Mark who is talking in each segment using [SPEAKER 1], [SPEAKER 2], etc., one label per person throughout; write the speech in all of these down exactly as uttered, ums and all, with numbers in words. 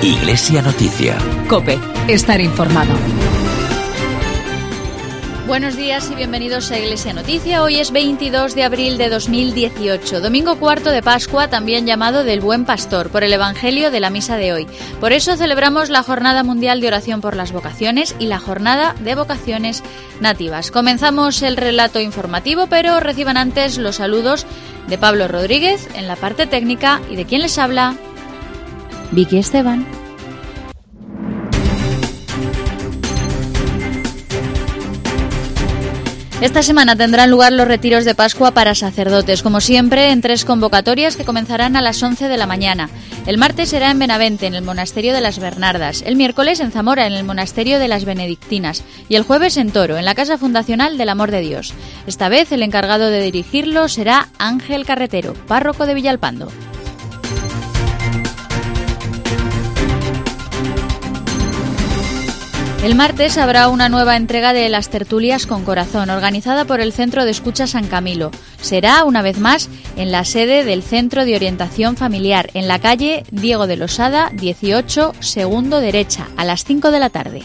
[SPEAKER 1] Iglesia Noticia.
[SPEAKER 2] COPE. Estar informado.
[SPEAKER 3] Buenos días y bienvenidos a Iglesia Noticia. Hoy es veintidós de abril de dos mil dieciocho, domingo cuarto de Pascua, también llamado del Buen Pastor, por el Evangelio de la misa de hoy. Por eso celebramos la Jornada Mundial de Oración por las Vocaciones y la Jornada de Vocaciones Nativas. Comenzamos el relato informativo, pero reciban antes los saludos de Pablo Rodríguez en la parte técnica y de quien les habla, Vicky Esteban. Esta semana tendrán lugar los retiros de Pascua para sacerdotes, como siempre, en tres convocatorias que comenzarán a las once de la mañana. El martes será en Benavente, en el Monasterio de las Bernardas. El miércoles en Zamora, en el Monasterio de las Benedictinas. Y el jueves en Toro, en la Casa Fundacional del Amor de Dios. Esta vez el encargado de dirigirlo será Ángel Carretero, párroco de Villalpando. El martes habrá una nueva entrega de las tertulias con corazón, organizada por el Centro de Escucha San Camilo. Será, una vez más, en la sede del Centro de Orientación Familiar, en la calle Diego de Losada, dieciocho, segundo derecha, a las cinco de la tarde.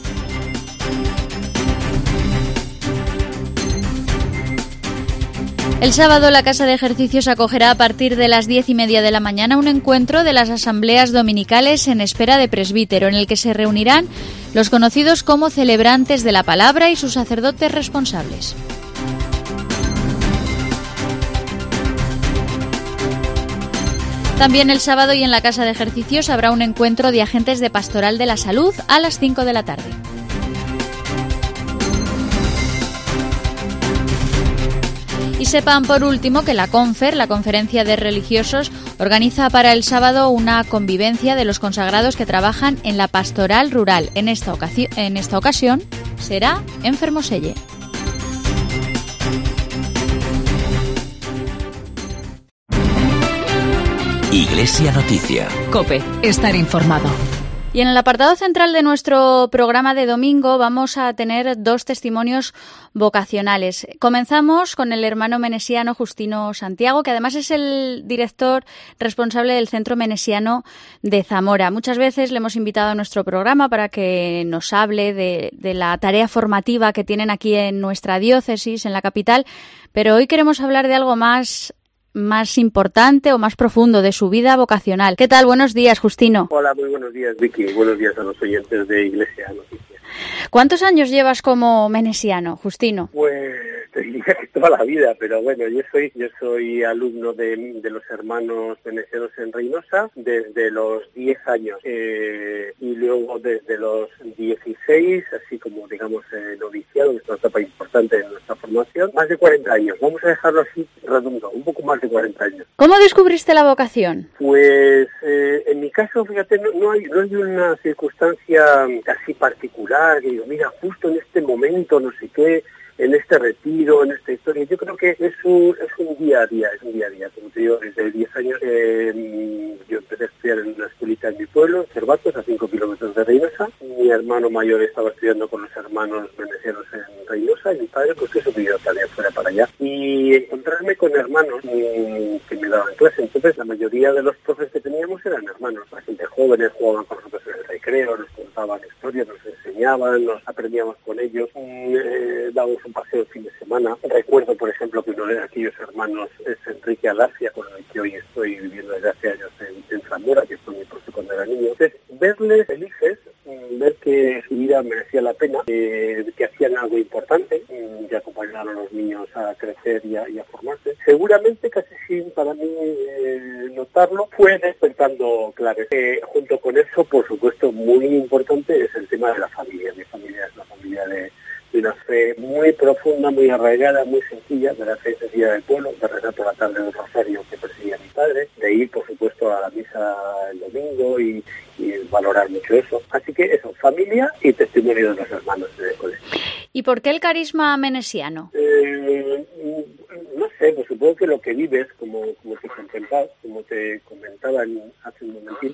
[SPEAKER 3] El sábado la Casa de Ejercicios acogerá a partir de las diez y media de la mañana un encuentro de las asambleas dominicales en espera de presbítero, en el que se reunirán los conocidos como celebrantes de la palabra y sus sacerdotes responsables. También el sábado y en la Casa de Ejercicios habrá un encuentro de agentes de Pastoral de la Salud a las cinco de la tarde. Y sepan por último que la Confer, la Conferencia de Religiosos, organiza para el sábado una convivencia de los consagrados que trabajan en la pastoral rural. En esta, ocasi- en esta ocasión será en Fermoselle.
[SPEAKER 1] Iglesia Noticia.
[SPEAKER 2] COPE. Estar informado.
[SPEAKER 3] Y en el apartado central de nuestro programa de domingo vamos a tener dos testimonios vocacionales. Comenzamos con el hermano menesiano Justino Santiago, que además es el director responsable del Centro Menesiano de Zamora. Muchas veces le hemos invitado a nuestro programa para que nos hable de, de la tarea formativa que tienen aquí en nuestra diócesis, en la capital, pero hoy queremos hablar de algo más más importante o más profundo de su vida vocacional. ¿Qué tal? Buenos días, Justino.
[SPEAKER 4] Hola, muy buenos días, Vicky. Buenos días a los oyentes de Iglesia Noticia.
[SPEAKER 3] ¿Cuántos años llevas como menesiano, Justino?
[SPEAKER 4] Pues te diría que toda la vida, pero bueno, yo soy yo soy alumno de, de los hermanos menesianos en Reynosa desde los diez años eh, y luego desde los dieciséis, así como digamos eh, noviciado, que es una etapa importante en nuestra formación, más de cuarenta años. Vamos a dejarlo así redondo, un poco más de cuarenta años.
[SPEAKER 3] ¿Cómo descubriste la vocación?
[SPEAKER 4] Pues eh, en mi caso, fíjate, no, no hay no hay una circunstancia así particular que digo, mira, justo en este momento, no sé qué, en este retiro, en esta historia. Yo creo que es un, es un día a día, es un día a día. Como te digo, desde diez años eh, yo empecé a estudiar en una escuelita en mi pueblo, Cervatos, a cinco kilómetros de Reynosa. Mi hermano mayor estaba estudiando con los hermanos venecianos en Reynosa y mi padre, pues que su vida también fuera para allá. Y encontrarme con hermanos mmm, que me daban clase. Entonces, la mayoría de los profes que teníamos eran hermanos, bastante jóvenes, jugaban con nosotros en el recreo, nos contaban historias, nos enseñaban, nos aprendíamos con ellos, eh, dábamos un paseo el fin de semana. Recuerdo, por ejemplo, que uno de aquellos hermanos es Enrique Alacia, con el que hoy estoy viviendo desde hace años en, en Zamora, que fue mi profe cuando era niño. Entonces, verles felices, ver que su vida merecía la pena, eh, que hacían algo importante, que acompañaron a los niños a crecer y a, y a formarse. Seguramente, casi sin para mí eh, notarlo, fue despertando claves. Eh, junto con eso, por supuesto, muy importante es el tema de la familia. Mi familia es una familia de de una fe muy profunda, muy arraigada, muy sencilla, de la fe sencilla del pueblo, de rezar por la tarde del rosario que perseguía mi padre, de ir, por supuesto, a la misa el domingo y, y valorar mucho eso. Así que eso, familia y testimonio de los hermanos del colegio.
[SPEAKER 3] ¿Y por qué el carisma menesiano?
[SPEAKER 4] Eh, no sé, pues supongo que lo que vives, como, como te comentaba, como te comentaba hace un momentín,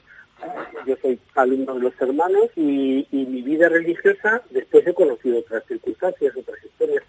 [SPEAKER 4] yo soy alumno de los hermanos y, y mi vida religiosa, después he conocido otras circunstancias, otras historias.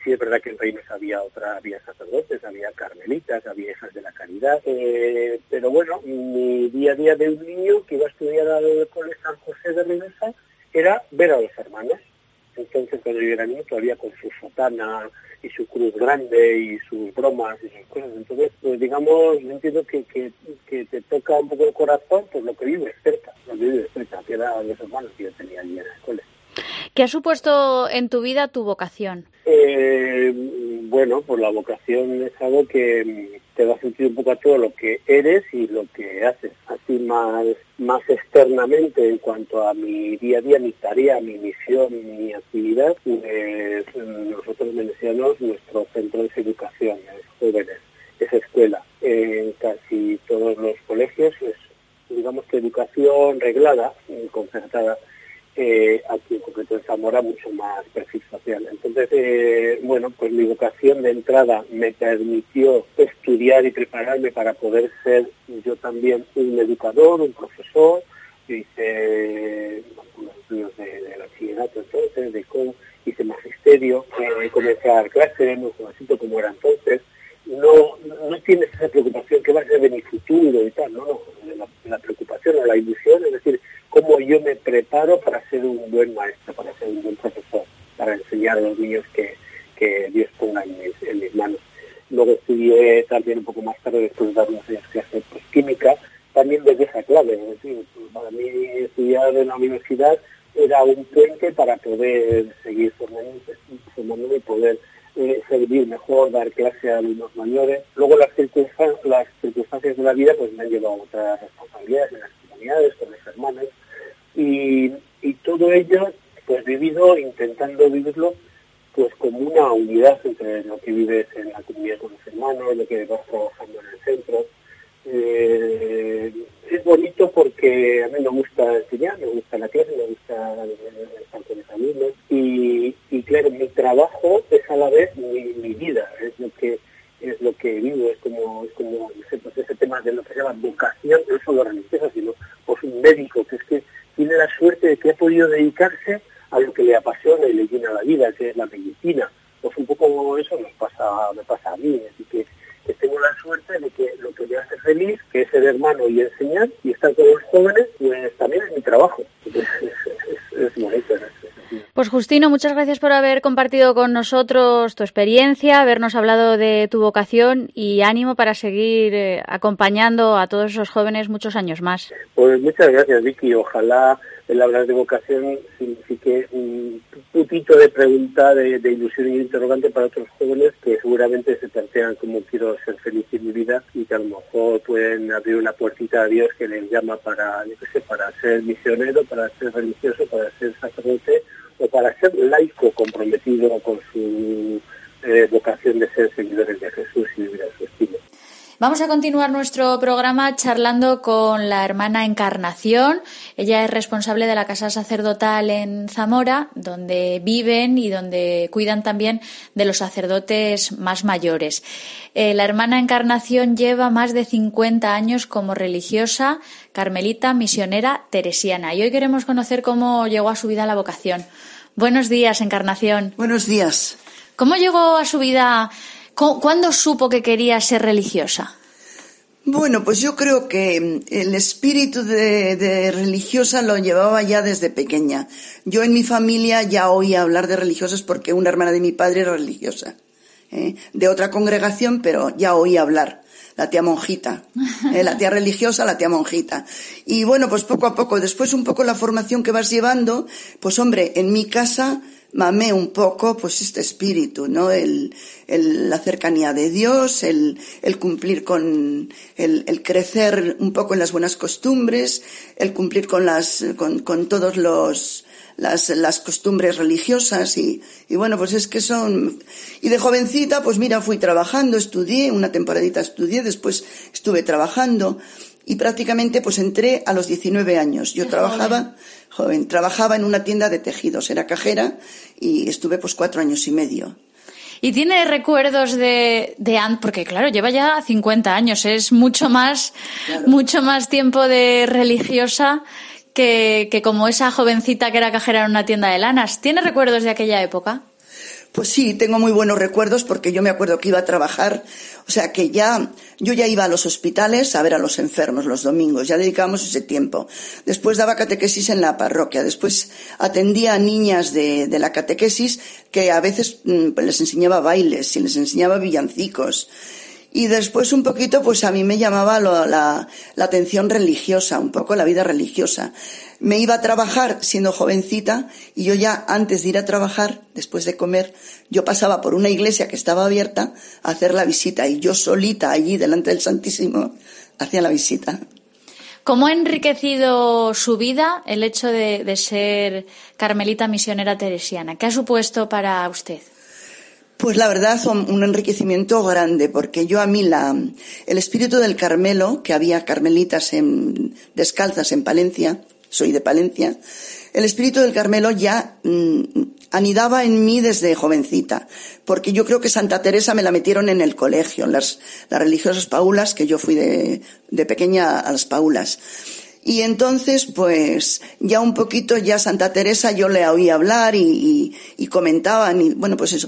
[SPEAKER 4] sí es verdad que en Reinos había otra, había sacerdotes, había carmelitas, había hijas de la caridad, eh, pero bueno, mi día a día de un niño que iba a estudiar al Colegio San José de Reynosa era ver a los hermanos. Entonces, cuando yo era niño, todavía con su sotana y su cruz grande y sus bromas y sus cosas. Entonces, pues digamos, yo entiendo que, que, que te toca un poco el corazón, pues lo que vives cerca, lo que vives cerca, que era los hermanos que yo tenía allí en la escuela.
[SPEAKER 3] ¿Qué ha supuesto en tu vida tu vocación?
[SPEAKER 4] Eh, bueno, pues la vocación es algo que te da sentido un poco a todo lo que eres y lo que haces. Así más, más externamente en cuanto a mi día a día, mi tarea, mi misión, mi actividad, pues nosotros menesianos, nuestro centro es educación, es jóvenes, es escuela. En casi todos los colegios es, digamos que educación reglada, concertada. Eh, aquí en concreto en Zamora mucho más perfil social. Entonces, eh, bueno, pues mi vocación de entrada me permitió estudiar y prepararme para poder ser yo también un educador, un profesor. Yo hice unos estudios de, de bachillerato entonces, de com, hice magisterio, eh, comencé a dar clases, muy jovencito como era entonces. No, no tienes esa preocupación que va a ser de mi futuro y tal, no, no, la, la preocupación o la ilusión, es decir, cómo yo me preparo para ser un buen maestro, para ser un buen profesor, para enseñar a los niños que, que Dios ponga en mis, en mis manos. Luego estudié también un poco más tarde, después de dar unos años que hacer pues, química, también desde esa clave, es decir, para mí estudiar en la universidad era un puente para poder seguir formándome, formándome y poder Eh, servir mejor, dar clase a alumnos mayores. Luego las circunstancias, las circunstancias de la vida pues me han llevado a otras responsabilidades en las comunidades, con mis hermanos, y, y todo ello pues vivido, intentando vivirlo pues como una unidad entre lo que vives en la comunidad con los hermanos, lo que vas trabajando en el centro. Eh, es bonito porque a mí me gusta enseñar, me gusta la clase, me gusta estar con mis alumnos y, y claro, mi trabajo es a la vez mi, mi vida, es lo que es lo que vivo, es como es como no sé, pues ese tema de lo que se llama vocación, no solo religiosa, sino pues un médico que es que tiene la suerte de que ha podido dedicarse a lo que le apasiona y le llena la vida, que es la medicina. Pues un poco eso nos pasa, me pasa a mí, así que que tengo la suerte de que lo que me hace feliz, que es ser hermano y enseñar y estar con los jóvenes, pues también es mi trabajo. Es, es, es bonito en ese sentido.
[SPEAKER 3] Pues Justino, muchas gracias por haber compartido con nosotros tu experiencia, habernos hablado de tu vocación y ánimo para seguir eh, acompañando a todos esos jóvenes muchos años más.
[SPEAKER 4] Pues muchas gracias, Vicky. Ojalá el hablar de vocación signifique un puntito de pregunta, de, de ilusión y de interrogante para otros jóvenes que seguramente se plantean cómo quiero ser feliz en mi vida y que a lo mejor pueden abrir una puertita a Dios que les llama para, yo qué sé, para ser misionero, para ser religioso, para ser sacerdote o para ser laico comprometido con su eh, vocación de ser seguidores de Jesús y vivir a su estilo.
[SPEAKER 3] Vamos a continuar nuestro programa charlando con la hermana Encarnación. Ella es responsable de la casa sacerdotal en Zamora, donde viven y donde cuidan también de los sacerdotes más mayores. Eh, la hermana Encarnación lleva más de cincuenta años como religiosa, carmelita, misionera, teresiana. Y hoy queremos conocer cómo llegó a su vida la vocación. Buenos días, Encarnación.
[SPEAKER 5] Buenos días.
[SPEAKER 3] ¿Cómo llegó a su vida? ¿Cuándo supo que quería ser religiosa?
[SPEAKER 5] Bueno, pues yo creo que el espíritu de, de religiosa lo llevaba ya desde pequeña. Yo en mi familia ya oía hablar de religiosas porque una hermana de mi padre era religiosa, ¿eh? De otra congregación, pero ya oía hablar. La tía monjita, ¿eh? La tía religiosa, la tía monjita. Y bueno, pues poco a poco, después un poco la formación que vas llevando, pues hombre, en mi casa mamé un poco pues este espíritu, ¿no? El, el la cercanía de Dios, el, el cumplir con, el, el crecer un poco en las buenas costumbres, el cumplir con las, con, con todos los, las, las costumbres religiosas y, y bueno, pues es que son, y de jovencita, pues mira, fui trabajando, estudié, una temporadita estudié, después estuve trabajando y prácticamente pues entré a los diecinueve años. Yo trabajaba, joven, trabajaba en una tienda de tejidos, era cajera y estuve pues cuatro años y medio.
[SPEAKER 3] ¿Y tiene recuerdos de, de antes? Porque claro, lleva ya cincuenta años, es mucho más, claro. mucho más tiempo de religiosa que, que como esa jovencita que era cajera en una tienda de lanas. ¿Tiene recuerdos de aquella época?
[SPEAKER 5] Pues sí, tengo muy buenos recuerdos porque yo me acuerdo que iba a trabajar, o sea que ya, yo ya iba a los hospitales a ver a los enfermos los domingos, ya dedicábamos ese tiempo. Después daba catequesis en la parroquia, después atendía a niñas de, de la catequesis que a veces mmm, les enseñaba bailes y les enseñaba villancicos. Y después un poquito, pues a mí me llamaba lo, la, la atención religiosa, un poco la vida religiosa. Me iba a trabajar siendo jovencita y yo ya antes de ir a trabajar, después de comer, yo pasaba por una iglesia que estaba abierta a hacer la visita y yo solita allí delante del Santísimo hacía la visita.
[SPEAKER 3] ¿Cómo ha enriquecido su vida el hecho de, de ser carmelita misionera teresiana? ¿Qué ha supuesto para usted?
[SPEAKER 5] Pues la verdad, un enriquecimiento grande, porque yo a mí la, el espíritu del Carmelo, que había carmelitas en, descalzas en Palencia, soy de Palencia, el espíritu del Carmelo ya mmm, anidaba en mí desde jovencita, porque yo creo que Santa Teresa me la metieron en el colegio, las, las religiosas paulas, que yo fui de, de pequeña a las paulas. Y entonces, pues, ya un poquito, ya Santa Teresa yo le oí hablar y, y, y comentaban, y bueno, pues eso.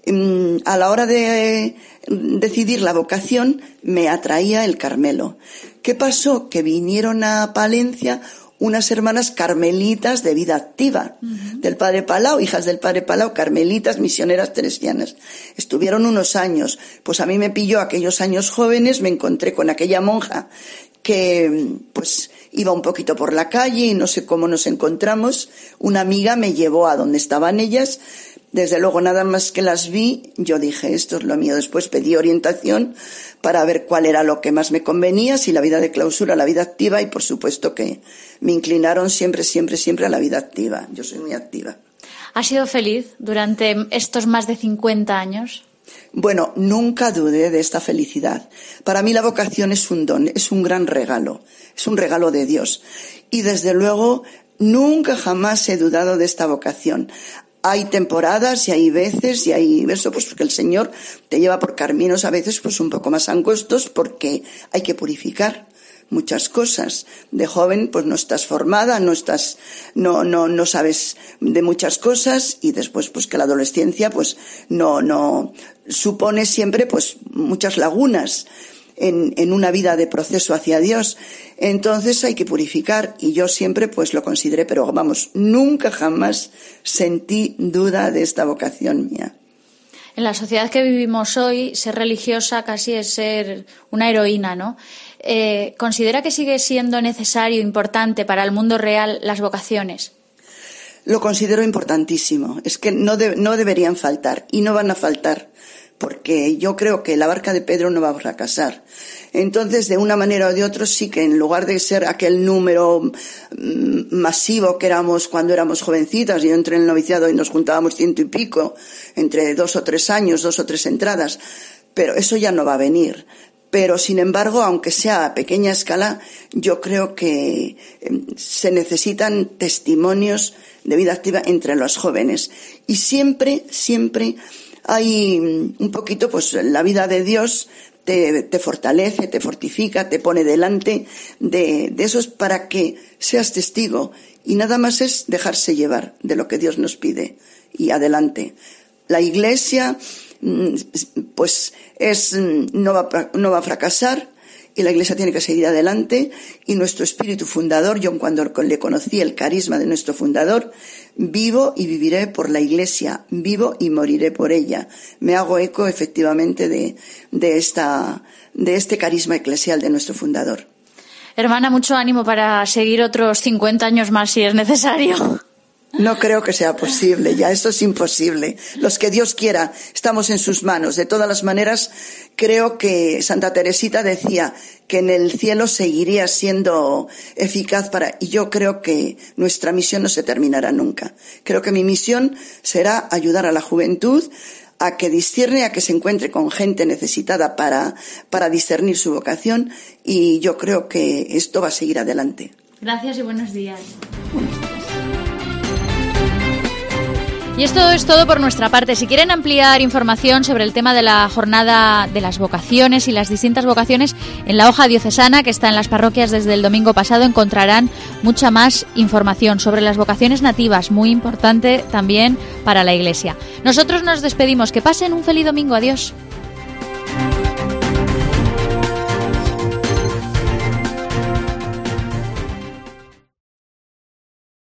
[SPEAKER 5] A la hora de decidir la vocación, me atraía el Carmelo. ¿Qué pasó? Que vinieron a Palencia unas hermanas carmelitas de vida activa, uh-huh. del Padre Palau, hijas del Padre Palau, carmelitas misioneras teresianas. Estuvieron unos años. Pues a mí me pilló aquellos años jóvenes, me encontré con aquella monja que, pues, iba un poquito por la calle y no sé cómo nos encontramos. Una amiga me llevó a donde estaban ellas. Desde luego, nada más que las vi, yo dije, esto es lo mío. Después pedí orientación para ver cuál era lo que más me convenía, si la vida de clausura, la vida activa, y por supuesto que me inclinaron siempre, siempre, siempre a la vida activa. Yo soy muy activa.
[SPEAKER 3] ¿Ha sido feliz durante estos más de cincuenta años?
[SPEAKER 5] Bueno, nunca dudé de esta felicidad. Para mí la vocación es un don, es un gran regalo, es un regalo de Dios. Y desde luego, nunca jamás he dudado de esta vocación. Hay temporadas y hay veces y hay eso, pues porque el Señor te lleva por caminos a veces pues un poco más angostos porque hay que purificar muchas cosas. De joven pues no estás formada, no estás, no, no, no sabes de muchas cosas, y después pues que la adolescencia pues no, no supone siempre pues muchas lagunas en, en una vida de proceso hacia Dios. Entonces hay que purificar, y yo siempre pues lo consideré, pero vamos, nunca jamás sentí duda de esta vocación mía.
[SPEAKER 3] En la sociedad que vivimos hoy, ser religiosa casi es ser una heroína, ¿no? Eh, ¿Considera que sigue siendo necesario, importante para el mundo real las vocaciones?
[SPEAKER 5] Lo considero importantísimo. Es que no, de, no deberían faltar, y no van a faltar, porque yo creo que la barca de Pedro no va a fracasar. Entonces, de una manera o de otra, sí que en lugar de ser aquel número masivo que éramos cuando éramos jovencitas, yo entré en el noviciado y nos juntábamos ciento y pico, entre dos o tres años, dos o tres entradas, pero eso ya no va a venir. Pero, sin embargo, aunque sea a pequeña escala, yo creo que se necesitan testimonios de vida activa entre los jóvenes. Y siempre, siempre hay un poquito, pues, la vida de Dios te, te fortalece, te fortifica, te pone delante de, de esos para que seas testigo. Y nada más es dejarse llevar de lo que Dios nos pide. Y adelante. La Iglesia, pues, es, no va, no va a fracasar, y la Iglesia tiene que seguir adelante, y nuestro espíritu fundador, yo cuando le conocí el carisma de nuestro fundador, vivo y viviré por la Iglesia, vivo y moriré por ella. Me hago eco efectivamente de, de esta, de este carisma eclesial de nuestro fundador.
[SPEAKER 3] Hermana, mucho ánimo para seguir otros cincuenta años más si es necesario.
[SPEAKER 5] No creo que sea posible, ya esto es imposible. Los que Dios quiera, estamos en sus manos. De todas las maneras, creo que Santa Teresita decía que en el cielo seguiría siendo eficaz para, y yo creo que nuestra misión no se terminará nunca. Creo que mi misión será ayudar a la juventud a que discierne, a que se encuentre con gente necesitada para, para discernir su vocación, y yo creo que esto va a seguir adelante.
[SPEAKER 3] Gracias y buenos días.
[SPEAKER 5] Buenos días.
[SPEAKER 3] Y esto es todo por nuestra parte. Si quieren ampliar información sobre el tema de la jornada de las vocaciones y las distintas vocaciones, en la hoja diocesana que está en las parroquias desde el domingo pasado encontrarán mucha más información sobre las vocaciones nativas, muy importante también para la Iglesia. Nosotros nos despedimos. Que pasen un feliz domingo. Adiós.